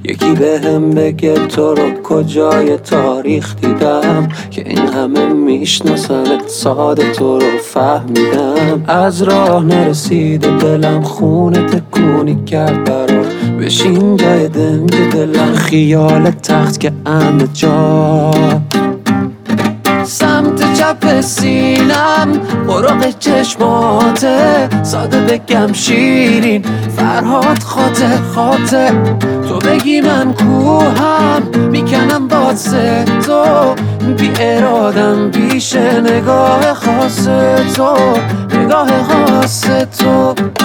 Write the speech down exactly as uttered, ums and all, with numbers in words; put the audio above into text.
یکی به هم بگه تو رو کجای تاریخ دیدم که این همه میشناسنت، ساده تو رو فهمیدم. از راه نرسیده دلم خونه تکونی کرد برات، بشین جای دنگ دلم خیال تخت که امن جا. سمت چپ سینم قرق چشماته، ساده بگم شیرین فرهاد خاطر خاطر. تو بگی من کوهم میکنم باسه تو، بی ارادم بیشه نگاه خاص تو، نگاه خاص تو.